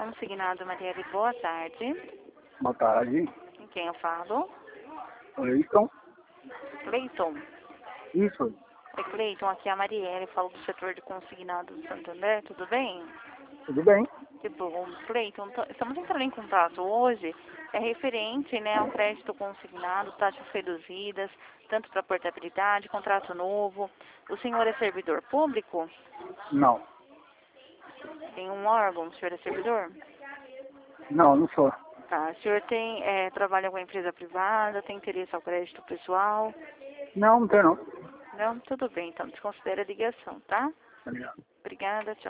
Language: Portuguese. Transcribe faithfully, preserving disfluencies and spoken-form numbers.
Consignado Marielle, boa tarde. Boa tarde. Com quem eu falo? Cleiton. Cleiton. Isso. Oi, Cleiton, aqui é a Marielle, falo do setor de consignado do Santander, tudo bem? Tudo bem? Que bom. Cleiton, tô- estamos entrando em contato hoje, é referente, né, ao crédito consignado, taxas reduzidas, tanto para portabilidade, contrato novo. O senhor é servidor público? Não. Tem um órgão, o senhor é servidor? Não, não sou. Tá, o senhor tem, é, trabalha com empresa privada, tem interesse ao crédito pessoal? Não, não tem não. Não? Tudo bem, então desconsidera a ligação, tá? Obrigado. Obrigada, tchau.